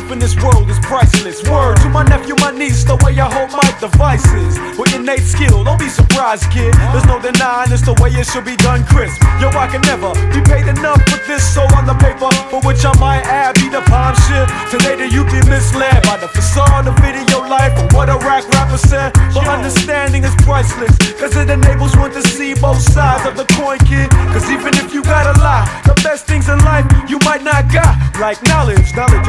life in this world is priceless. Word to my nephew, my niece, the way I hold my devices. With innate skill, don't be surprised, kid. There's no denying it's the way it should be done, crisp. Yo, I can never be paid enough for this, so on the paper, for which I might add, be the palm shit. Today the youth be misled by the facade of video life and what a rapper said. But understanding is priceless, cause it enables one to see both sides of the coin, kid. Cause even if you gotta lie, the best things in life you might not got, like knowledge.